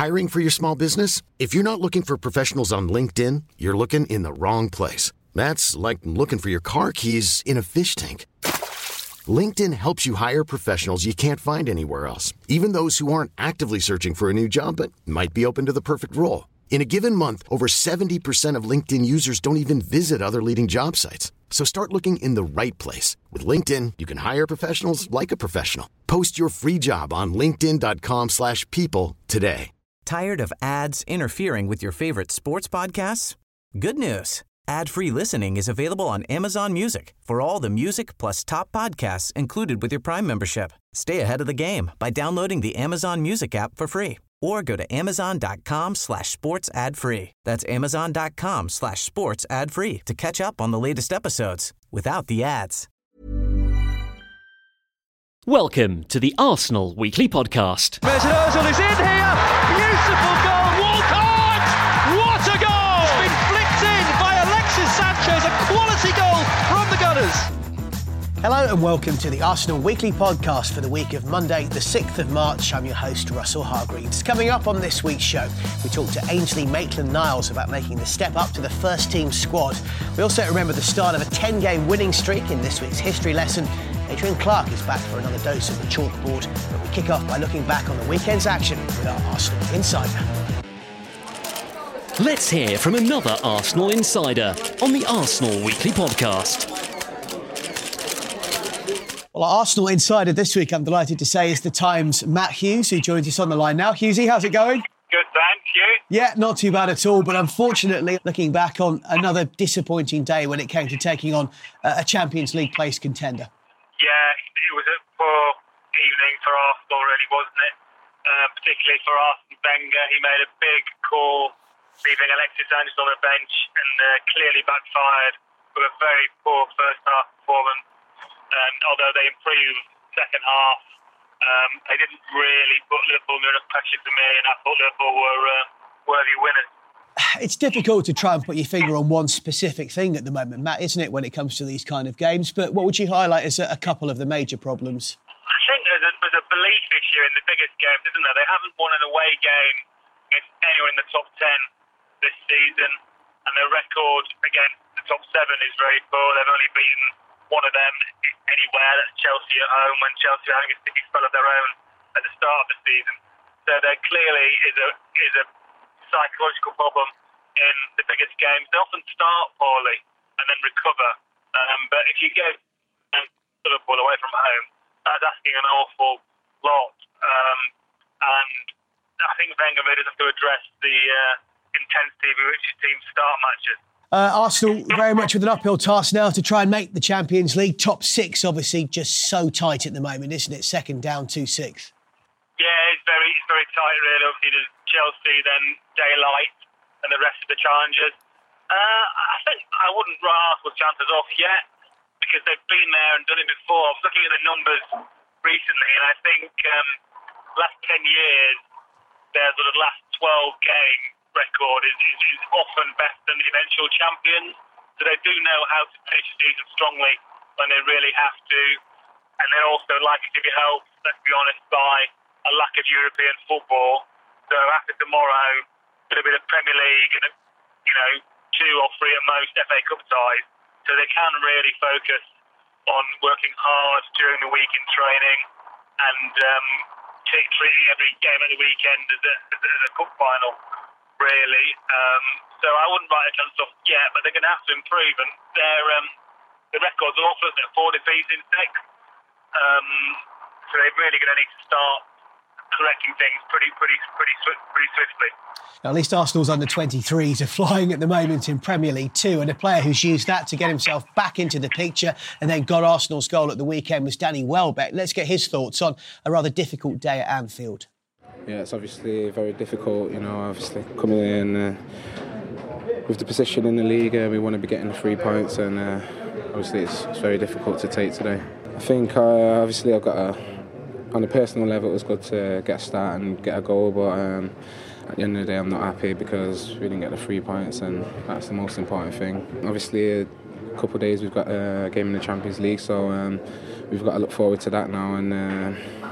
Hiring for your small business? If you're not looking for professionals on LinkedIn, you're looking in the wrong place. That's like looking for your car keys in a fish tank. LinkedIn helps you hire professionals you can't find anywhere else, even those who aren't actively searching for a new job but might be open to the perfect role. In a given month, over 70% of LinkedIn users don't even visit other leading job sites. So start looking in the right place. With LinkedIn, you can hire professionals like a professional. Post your free job on linkedin.com/people today. Tired of ads interfering with your favorite sports podcasts? Good news. Ad-free listening is available on Amazon Music for all the music plus top podcasts included with your Prime membership. Stay ahead of the game by downloading the Amazon Music app for free or go to amazon.com/sports ad free. That's amazon.com/sports ad free to catch up on the latest episodes without the ads. Welcome to the Arsenal Weekly Podcast. Mesut Ozil is in here. Beautiful goal. Walcott! What a goal! It's been flicked in by Alexis Sanchez. A quality goal from the Gunners. Hello and welcome to the Arsenal Weekly Podcast for the week of Monday, the 6th of March. I'm your host, Russell Hargreaves. Coming up on this week's show, we talk to Ainsley Maitland-Niles about making the step up to the first team squad. We also remember the start of a 10-game winning streak in this week's history lesson. Adrian Clark is back for another dose of the chalkboard, but we kick off by looking back on the weekend's action with our Arsenal Insider. Let's hear from another Arsenal Insider on the Arsenal Weekly Podcast. Well, our Arsenal Insider this week, I'm delighted to say, is the Times' Matt Hughes, who joins us on the line now. Hughesy, how's it going? Good, thank you. Yeah, not too bad at all, but unfortunately, looking back on another disappointing day when it came to taking on a Champions League place contender. Yeah, it was a poor evening for Arsenal, really, wasn't it? Particularly for Arsene Wenger. He made a big call, leaving Alexis Sanchez on the bench, and clearly backfired with a very poor first-half performance. Although they improved second half, they didn't really put Liverpool under enough pressure for me, and I thought Liverpool were worthy winners. It's difficult to try and put your finger on one specific thing at the moment, Matt, isn't it, when it comes to these kind of games? But what would you highlight as a couple of the major problems? I think there's a belief issue in the biggest games, isn't there? They haven't won an away game against anyone in the top 10 this season, and their record against the top 7 is very poor. They've only beaten one of them anywhere. That's Chelsea at home, when Chelsea are having a sticky spell of their own at the start of the season. So there clearly is a psychological problem in the biggest games. They often start poorly and then recover. But if you go Liverpool away from home, that's asking an awful lot. And I think Wenger really has to address the intensity with which his teams start matches. Arsenal very much with an uphill task now to try and make the Champions League. Top 6, obviously, just so tight at the moment, isn't it? Second down, 2-6. Yeah, it's very tight, really. Obviously, there's Chelsea, then Daylight, and the rest of the challengers. I think I wouldn't write Arsenal's chances off yet, because they've been there and done it before. I was looking at the numbers recently, and I think last 10 years, their sort of last 12-game record is often better than the eventual champions. So they do know how to finish the season strongly when they really have to. And they're also likely to be helped, let's be honest, by a lack of European football. So after tomorrow, there'll be the Premier League and, 2 or 3 at most FA Cup ties. So they can really focus on working hard during the week in training and treating every game at the weekend as a cup final, really. So I wouldn't write a chance off yet, but they're going to have to improve. And the record's awful, isn't it? 4 defeats in 6. So they're really going to need to start correcting things pretty swiftly. Now, at least Arsenal's under-23s are flying at the moment in Premier League 2, and a player who's used that to get himself back into the picture and then got Arsenal's goal at the weekend was Danny Welbeck. Let's get his thoughts on a rather difficult day at Anfield. Yeah, it's obviously very difficult, obviously coming in with the position in the league. We want to be getting the 3 points, and obviously it's very difficult to take today. I think obviously on a personal level it was good to get a start and get a goal, but at the end of the day I'm not happy because we didn't get the 3 points, and that's the most important thing. Obviously a couple of days we've got a game in the Champions League, so we've got to look forward to that now, and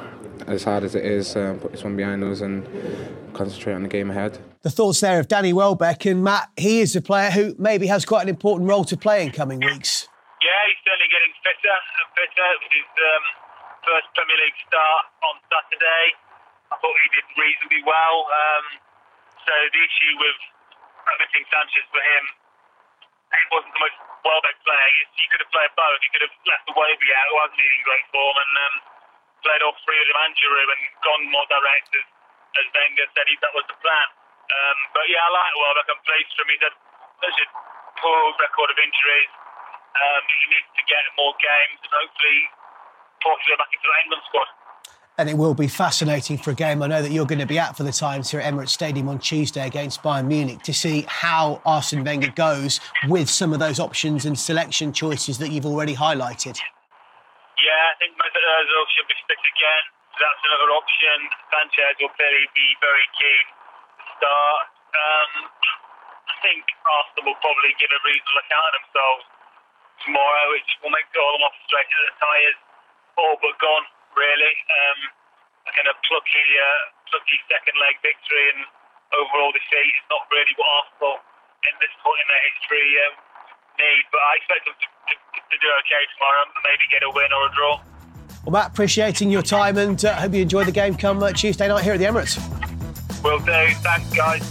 as hard as it is, put this one behind us and concentrate on the game ahead. The thoughts there of Danny Welbeck, and Matt, he is a player who maybe has quite an important role to play in coming weeks. Yeah, he's certainly getting fitter and fitter. With his first Premier League start on Saturday, I thought he did reasonably well. So the issue with missing Sanchez for him, it wasn't the most Welbeck playing. He could have played both. He could have left the Iwobi out, who wasn't in great form, and played all three of them and Giroud and gone more direct, as Wenger said that was the plan. But yeah, I like Welbeck. I'm pleased for him. He's had such a poor record of injuries. He needs to get more games and hopefully possibly back into the England squad. And it will be fascinating for a game I know that you're going to be at for the Times here at Emirates Stadium on Tuesday against Bayern Munich to see how Arsene Wenger goes with some of those options and selection choices that you've already highlighted. Yeah, I think Mesut Ozil should be sticked again. So that's another option. Sanchez will clearly be very keen to start. I think Arsenal will probably give a reasonable account of themselves tomorrow, which will make all them off straight to the tyres, all but gone, really. A kind of plucky second leg victory and overall defeat is not really what Arsenal in this point in their history need. But I expect them to do okay tomorrow and maybe get a win or a draw. Well, Matt, appreciating your time and hope you enjoy the game come Tuesday night here at the Emirates. Will do. Thanks, guys.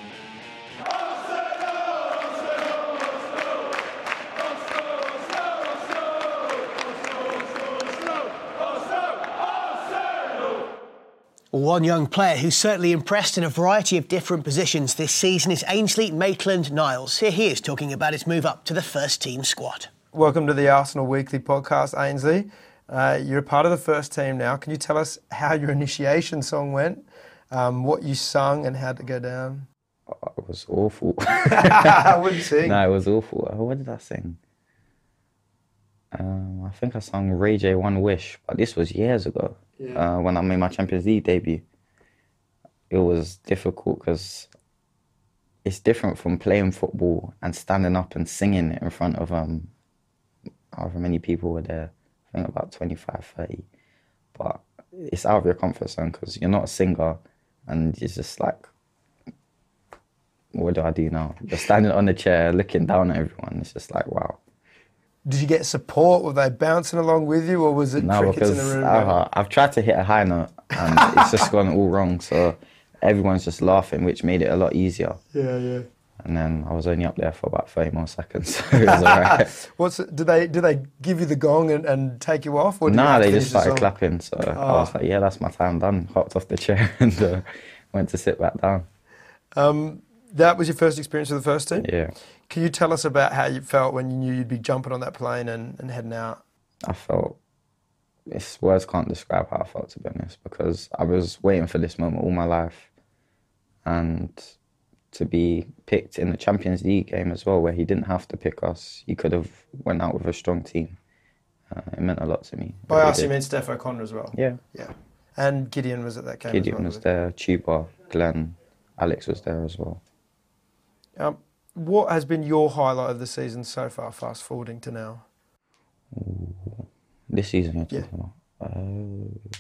One young player who's certainly impressed in a variety of different positions this season is Ainsley Maitland-Niles. Here he is talking about his move up to the first team squad. Welcome to the Arsenal Weekly Podcast, Ainsley. You're a part of the first team now. Can you tell us how your initiation song went, what you sung and how to go down? Oh, it was awful. I wouldn't sing. No, it was awful. What did I sing? I think I sung Ray J One Wish, but this was years ago. Yeah. When I made my Champions League debut. It was difficult because it's different from playing football and standing up and singing it in front of however many people were there. I think about 25, 30. But it's out of your comfort zone because you're not a singer and it's just like, what do I do now? You're standing on the chair looking down at everyone. It's just like, wow. Did you get support? Were they bouncing along with you, or was it crickets in the room? No, I've tried to hit a high note and it's just gone all wrong. So everyone's just laughing, which made it a lot easier. Yeah. And then I was only up there for about 30 more seconds, so it was all right. Do they give you the gong and take you off? Or no, they just started clapping. So I was like, yeah, that's my time done. Hopped off the chair and went to sit back down. That was your first experience with the first team? Yeah. Can you tell us about how you felt when you knew you'd be jumping on that plane and heading out? I felt, words can't describe how I felt, to be honest, because I was waiting for this moment all my life. And to be picked in the Champions League game as well, where he didn't have to pick us, he could have went out with a strong team. It meant a lot to me. By us, you meant Steph O'Connor as well? Yeah. And Gideon was at that game Gideon as well? was there, Chuba, Glenn, Alex was there as well. What has been your highlight of the season so far, fast forwarding to now? Ooh, this season you're talking about?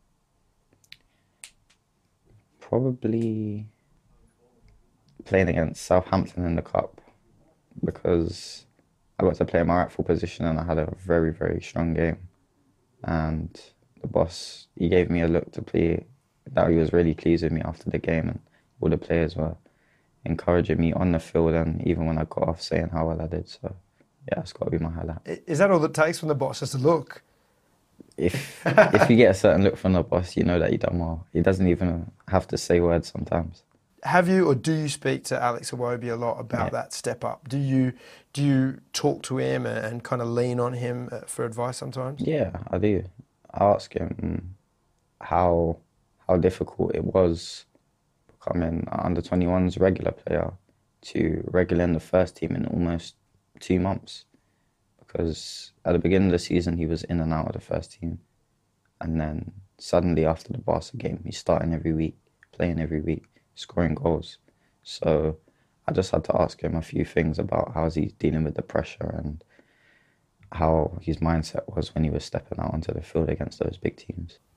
Probably playing against Southampton in the Cup, because I got to play in my rightful position and I had a very, very strong game. And the boss, he gave me a look to play that he was really pleased with me after the game, and all the players were encouraging me on the field and even when I got off, saying how well I did. So yeah, it's got to be my highlight. Is that all it takes from the boss, just a look? If you get a certain look from the boss, you know that you've done well. He doesn't even have to say words sometimes. Have you, or do you speak to Alex Iwobi a lot about that step up? Do you talk to him and kind of lean on him for advice sometimes? Yeah, I do. I ask him how difficult it was becoming an under-21s regular player to regular in the first team in almost 2 months. Because at the beginning of the season, he was in and out of the first team. And then suddenly after the Barca game, he's starting every week, playing every week, scoring goals. So I just had to ask him a few things about how he's dealing with the pressure and how his mindset was when he was stepping out onto the field against those big teams.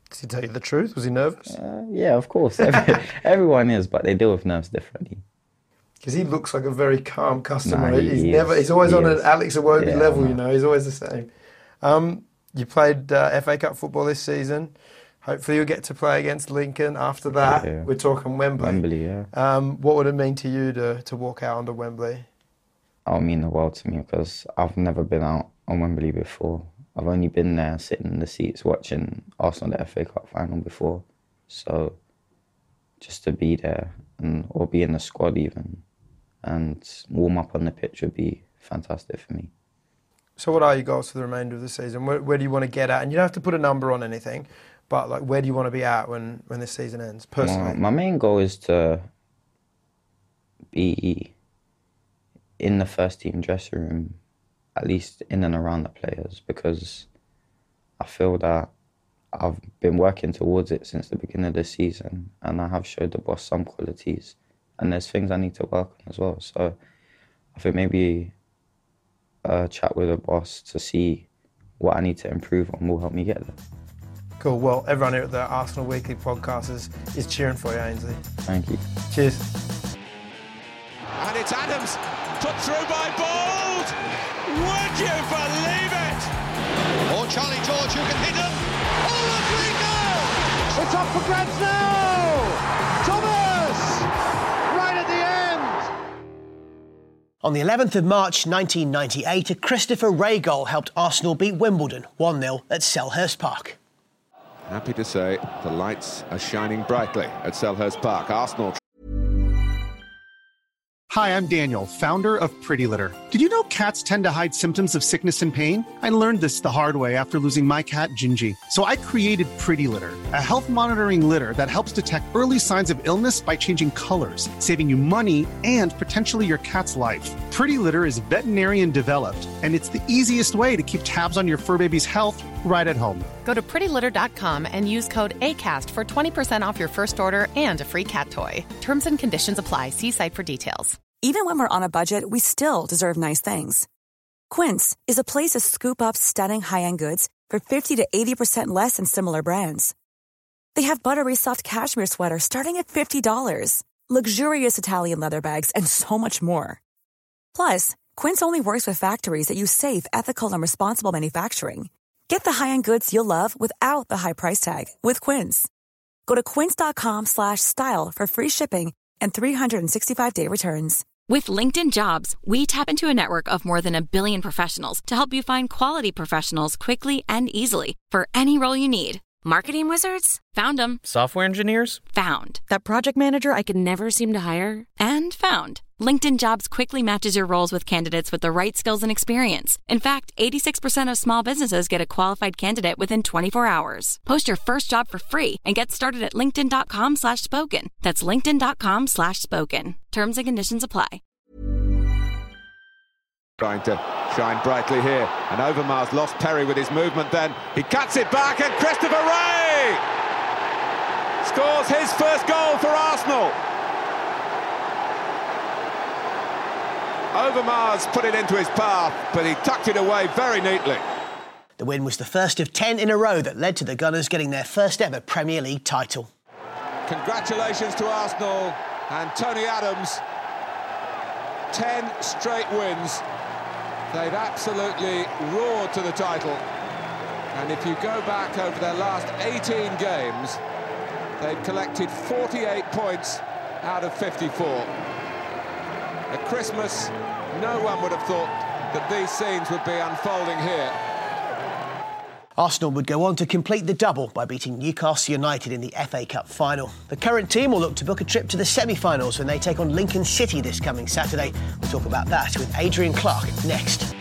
Does he tell you the truth? Was he nervous? Yeah, of course. Everyone is, but they deal with nerves differently. Because he looks like a very calm customer. Nah, he's always on an Alex Iwobi level, you know. He's always the same. You played FA Cup football this season. Hopefully you'll get to play against Lincoln after that. Yeah. We're talking Wembley. Wembley, yeah. What would it mean to you to walk out onto Wembley? It'll mean the world to me because I've never been out on Wembley before. I've only been there sitting in the seats watching Arsenal the FA Cup final before. So just to be there or be in the squad even and warm up on the pitch would be fantastic for me. So what are your goals for the remainder of the season? Where do you want to get at? And you don't have to put a number on anything, but like where do you want to be at when this season ends, personally? My main goal is to be in the first team dressing room, at least in and around the players, because I feel that I've been working towards it since the beginning of the season and I have showed the boss some qualities and there's things I need to work on as well. So I think maybe a chat with the boss to see what I need to improve on will help me get there. Cool. Well, everyone here at the Arsenal Weekly podcast is cheering for you, Ainsley. Thank you. Cheers. And it's Adams, put through by Bold. Would you believe it? Or Charlie George who can hit him. Oh, lovely goal! It's up for grabs now! Thomas! Right at the end! On the 11th of March 1998, a Christopher Wray goal helped Arsenal beat Wimbledon 1-0 at Selhurst Park. Happy to say the lights are shining brightly at Selhurst Park. Arsenal. Hi, I'm Daniel, founder of Pretty Litter. Did you know cats tend to hide symptoms of sickness and pain? I learned this the hard way after losing my cat, Gingy. So I created Pretty Litter, a health monitoring litter that helps detect early signs of illness by changing colors, saving you money and potentially your cat's life. Pretty Litter is veterinarian developed, and it's the easiest way to keep tabs on your fur baby's health right at home. Go to prettylitter.com and use code ACAST for 20% off your first order and a free cat toy. Terms and conditions apply. See site for details. Even when we're on a budget, we still deserve nice things. Quince is a place to scoop up stunning high-end goods for 50 to 80% less than similar brands. They have buttery soft cashmere sweaters starting at $50, luxurious Italian leather bags, and so much more. Plus, Quince only works with factories that use safe, ethical, and responsible manufacturing. Get the high-end goods you'll love without the high price tag with Quince. Go to quince.com/style for free shipping and 365-day returns. With LinkedIn Jobs, we tap into a network of more than 1 billion professionals to help you find quality professionals quickly and easily for any role you need. Marketing wizards? Found them. Software engineers? Found. That project manager I could never seem to hire? And found. LinkedIn Jobs quickly matches your roles with candidates with the right skills and experience. In fact, 86% of small businesses get a qualified candidate within 24 hours. Post your first job for free and get started at linkedin.com/spoken. That's linkedin.com/spoken. Terms and conditions apply. Trying to shine brightly here. And Overmars lost Perry with his movement then. He cuts it back and Christopher Wray scores his first goal for Arsenal. Overmars put it into his path, but he tucked it away very neatly. The win was the first of 10 in a row that led to the Gunners getting their first ever Premier League title. Congratulations to Arsenal and Tony Adams. 10 straight wins. They've absolutely roared to the title. And if you go back over their last 18 games, they've collected 48 points out of 54. At Christmas, no one would have thought that these scenes would be unfolding here. Arsenal would go on to complete the double by beating Newcastle United in the FA Cup final. The current team will look to book a trip to the semi-finals when they take on Lincoln City this coming Saturday. We'll talk about that with Adrian Clark next.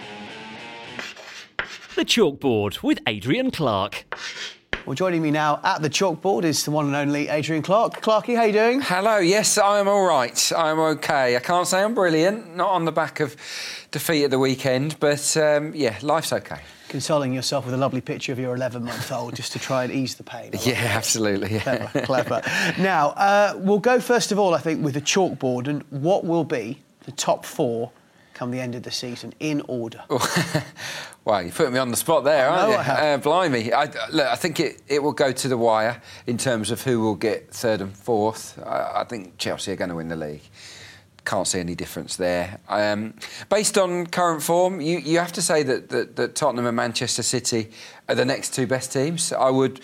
The Chalkboard with Adrian Clark. Well, joining me now at the chalkboard is the one and only Adrian Clark. Clarky, how you doing? Hello, yes, I'm all right. I'm OK. I can't say I'm brilliant, not on the back of defeat at the weekend, but, yeah, life's OK. Consoling yourself with a lovely picture of your 11-month-old just to try and ease the pain. Yeah, absolutely. Yeah. Clever. Now, we'll go first of all, I think, with the chalkboard and what will be the top 4 come the end of the season, in order? Well, you put me on the spot there, aren't you? Blimey. I think it will go to the wire in terms of who will get third and fourth. I think Chelsea are going to win the league. Can't see any difference there. Based on current form, you have to say that Tottenham and Manchester City are the next two best teams. I would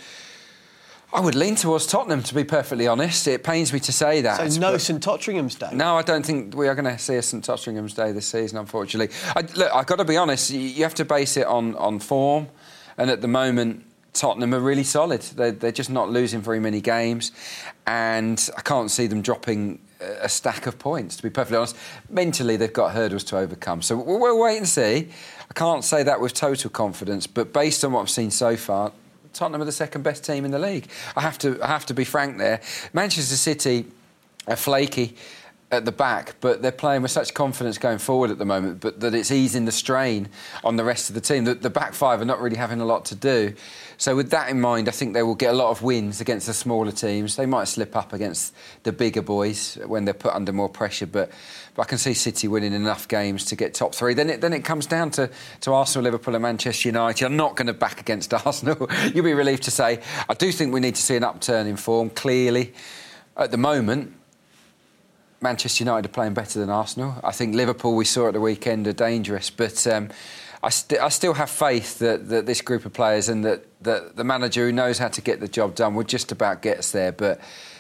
lean towards Tottenham, to be perfectly honest. It pains me to say that. So no St Totteringham's Day? No, I don't think we are going to see a St Totteringham's Day this season, unfortunately. I've got to be honest, you have to base it on form, and at the moment Tottenham are really solid. They're just not losing very many games, and I can't see them dropping a stack of points, to be perfectly honest. Mentally, they've got hurdles to overcome. So we'll wait and see. I can't say that with total confidence, but based on what I've seen so far, Tottenham are the second best team in the league. I have to be frank there. Manchester City are flaky at the back, but they're playing with such confidence going forward at the moment, but that it's easing the strain on the rest of the team. The back five are not really having a lot to do. So with that in mind, I think they will get a lot of wins against the smaller teams. They might slip up against the bigger boys when they're put under more pressure, but I can see City winning enough games to get top three. Then it comes down to Arsenal, Liverpool and Manchester United. I'm not going to back against Arsenal. You'll be relieved to say. I do think we need to see an upturn in form, clearly. At the moment, Manchester United are playing better than Arsenal. I think Liverpool, we saw at the weekend, are dangerous. But I still have faith that this group of players and that the manager who knows how to get the job done will just about get us there. But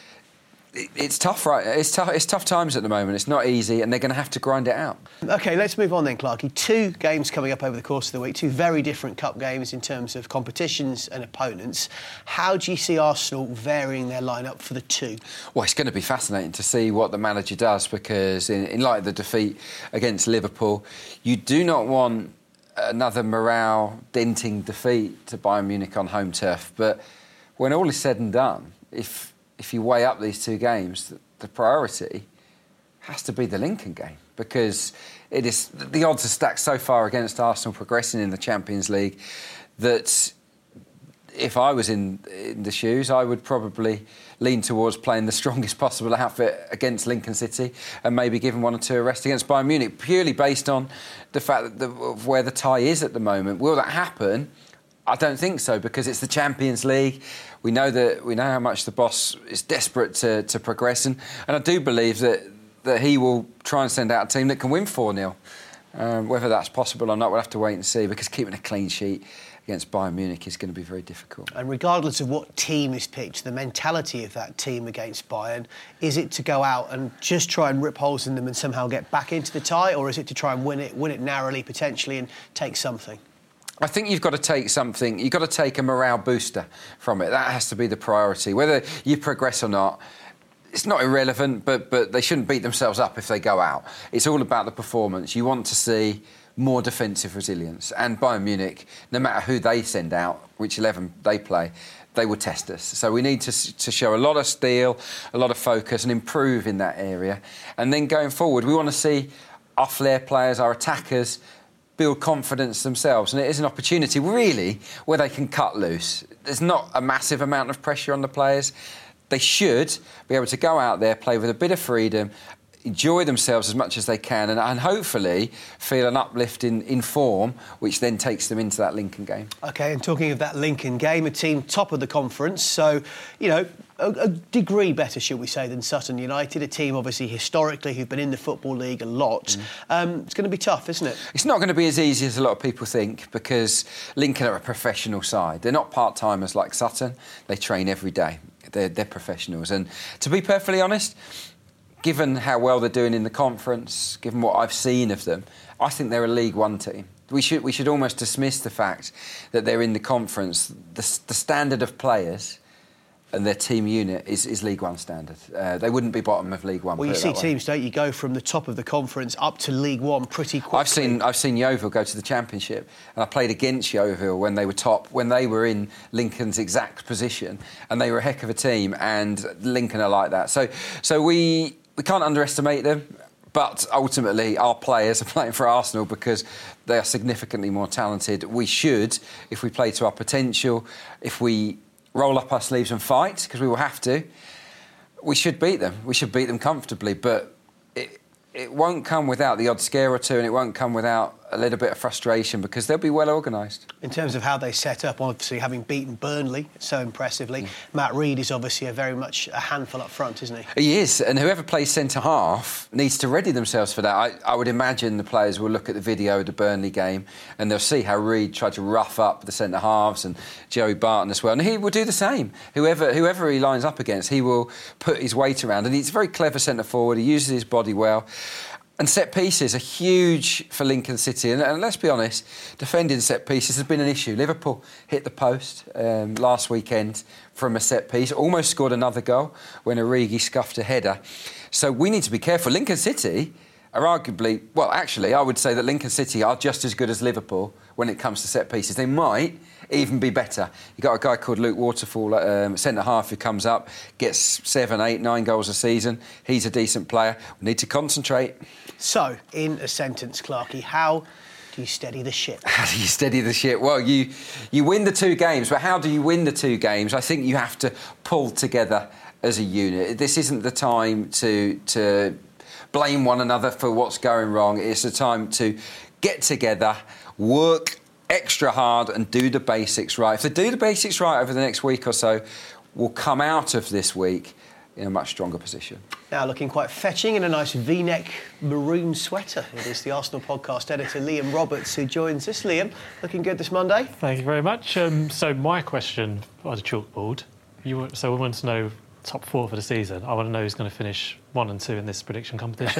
it's tough, right? It's tough times at the moment. It's not easy, and they're going to have to grind it out. OK, let's move on then, Clarkie. 2 games coming up over the course of the week, 2 very different cup games in terms of competitions and opponents. How do you see Arsenal varying their lineup for the 2? Well, it's going to be fascinating to see what the manager does, because in light of the defeat against Liverpool, you do not want another morale-denting defeat to Bayern Munich on home turf. But when all is said and done, if you weigh up these 2 games, the priority has to be the Lincoln game, because the odds are stacked so far against Arsenal progressing in the Champions League that if I was in the shoes, I would probably lean towards playing the strongest possible outfit against Lincoln City and maybe giving 1 or 2 a rest against Bayern Munich, purely based on the fact of where the tie is at the moment. Will that happen? I don't think so, because it's the Champions League. We know how much the boss is desperate to progress, and I do believe that he will try and send out a team that can win 4-0. Whether that's possible or not, we'll have to wait and see, because keeping a clean sheet against Bayern Munich is going to be very difficult. And regardless of what team is picked, the mentality of that team against Bayern, is it to go out and just try and rip holes in them and somehow get back into the tie, or is it to try and win it narrowly potentially and take something? I think you've got to take something. You've got to take a morale booster from it. That has to be the priority. Whether you progress or not, it's not irrelevant, but they shouldn't beat themselves up if they go out. It's all about the performance. You want to see more defensive resilience. And Bayern Munich, no matter who they send out, which 11 they play, they will test us. So we need to show a lot of steel, a lot of focus, and improve in that area. And then going forward, we want to see our flair players, our attackers, build confidence themselves. And it is an opportunity, really, where they can cut loose. There's not a massive amount of pressure on the players. They should be able to go out there, play with a bit of freedom, enjoy themselves as much as they can, and hopefully feel an uplift in form, which then takes them into that Lincoln game. OK, and talking of that Lincoln game, a team top of the conference, so, you know, a degree better, should we say, than Sutton United, a team obviously historically who've been in the Football League a lot. It's going to be tough, isn't it? It's not going to be as easy as a lot of people think, because Lincoln are a professional side. They're not part-timers like Sutton. They train every day. They're professionals. And to be perfectly honest, given how well they're doing in the conference, given what I've seen of them, I think they're a League One team. We should almost dismiss the fact that they're in the conference. The standard of players and their team unit is League One standard. They wouldn't be bottom of League One. Well, you see teams, don't you, go from the top of the conference up to League One pretty quickly. I've seen Yeovil go to the Championship, and I played against Yeovil when they were top, when they were in Lincoln's exact position, and they were a heck of a team, and Lincoln are like that. So we can't underestimate them. But ultimately, our players are playing for Arsenal because they are significantly more talented. We should, if we play to our potential, if we roll up our sleeves and fight, because we will have to, we should beat them. We should beat them comfortably, but it won't come without the odd scare or two, and it won't come without a little bit of frustration, because they'll be well organised. In terms of how they set up, obviously having beaten Burnley so impressively, Matt Reed is obviously very much a handful up front, isn't he? He is, and whoever plays centre-half needs to ready themselves for that. I would imagine the players will look at the video of the Burnley game and they'll see how Reed tried to rough up the centre-halves, and Joey Barton as well, and he will do the same. Whoever he lines up against, he will put his weight around, and he's a very clever centre-forward. He uses his body well. And set pieces are huge for Lincoln City. And let's be honest, defending set pieces has been an issue. Liverpool hit the post last weekend from a set piece, almost scored another goal when Origi scuffed a header. So we need to be careful. Lincoln City are arguably, well, actually, I would say that Lincoln City are just as good as Liverpool when it comes to set pieces. They might even be better. You've got a guy called Luke Waterfall, centre-half, who comes up, gets 7, 8, 9 goals a season. He's a decent player. We need to concentrate. So, in a sentence, Clarkie, how do you steady the ship? How do you steady the ship? Well, you win the 2 games, but how do you win the 2 games? I think you have to pull together as a unit. This isn't the time to blame one another for what's going wrong. It's the time to get together, work extra hard and do the basics right. If they do the basics right over the next week or so, we'll come out of this week in a much stronger position. Now looking quite fetching in a nice V-neck maroon sweater. It is the Arsenal podcast editor Liam Roberts who joins us. Liam, looking good this Monday? Thank you very much. So my question on the chalkboard, we want to know top 4 for the season. I want to know who's going to finish 1 and 2 in this prediction competition.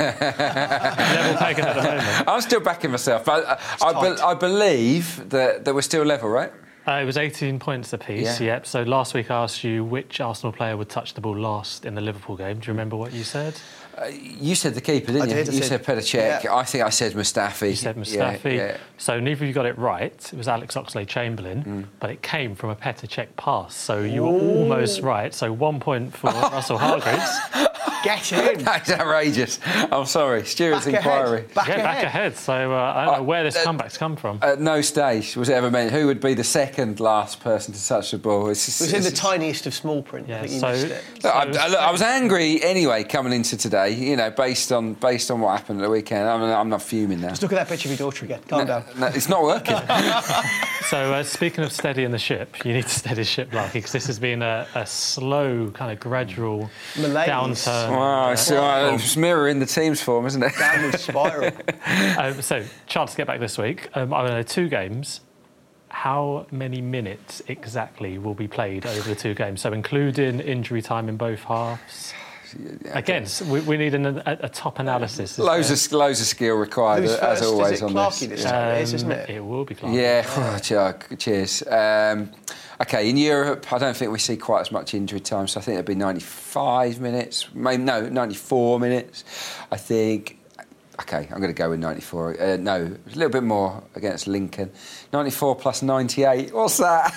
Level taken at the moment. I'm still backing myself, but I believe that we're still level, right? It was 18 points apiece, yep. So last week I asked you which Arsenal player would touch the ball last in the Liverpool game. Do you remember what you said? You said the keeper, didn't you? You said Petr Cech. Yeah. I think I said Mustafi. You said Mustafi. Yeah. So neither of you got it right. It was Alex Oxlade-Chamberlain, but it came from a Petr Cech pass. So you were almost right. So 1 point for Russell Hargreaves. Get in. That's outrageous. I'm sorry. Stewart's inquiry. Back ahead. So I don't know where this comeback's come from. At no stage was it ever meant who would be the second last person to touch the ball. It was in the tiniest of small print. Yeah, I think you missed it. Look, I was angry anyway coming into today. You know, based on what happened at the weekend. I'm not fuming now. Just look at that picture of your daughter again. Calm down. No, it's not working. So speaking of steadying the ship, you need to steady the ship, Larky, because this has been a slow, kind of gradual downturn. Wow, it's mirroring the team's form, isn't it? Downward spiral. So, chance to get back this week. I know 2 games. How many minutes exactly will be played over the 2 games? So, including injury time in both halves. Again, we need a top analysis. Loads of skill required, as always, on Clarkie this time, isn't it? It will be Clarkie. Yeah, cheers. OK, in Europe, I don't think we see quite as much injury time, so I think it'll be 95 minutes. Maybe, no, 94 minutes. I think... OK, I'm going to go with 94. No, a little bit more against Lincoln. 94 plus 98. What's that?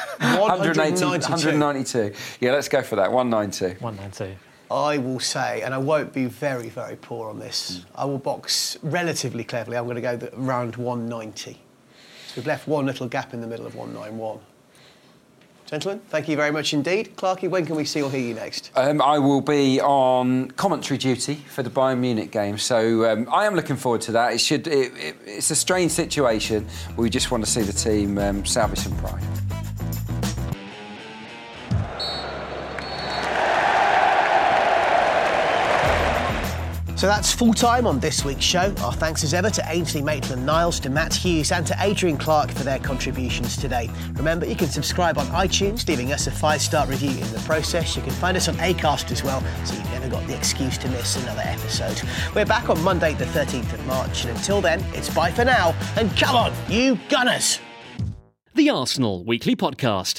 192. Yeah, let's go for that. 192. 192. I will say, and I won't be very, very poor on this, I will box relatively cleverly. I'm going to go around 190. So we've left one little gap in the middle of 191. Gentlemen, thank you very much indeed. Clarkie, when can we see or hear you next? I will be on commentary duty for the Bayern Munich game, so I am looking forward to that. It's a strange situation. We just want to see the team salvage some pride. So that's full time on this week's show. Our thanks as ever to Ainsley Maitland-Niles, to Matt Hughes and to Adrian Clark for their contributions today. Remember, you can subscribe on iTunes, leaving us a 5-star review in the process. You can find us on Acast as well, so you've never got the excuse to miss another episode. We're back on Monday the 13th of March, and until then, it's bye for now, and come on, you Gunners! The Arsenal Weekly Podcast.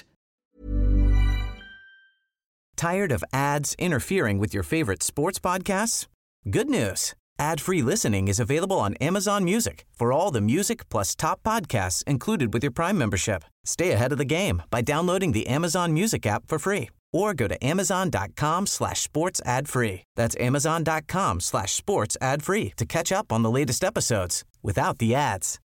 Tired of ads interfering with your favorite sports podcasts? Good news. Ad-free listening is available on Amazon Music for all the music plus top podcasts included with your Prime membership. Stay ahead of the game by downloading the Amazon Music app for free or go to amazon.com/sports ad-free. That's amazon.com/sports ad-free to catch up on the latest episodes without the ads.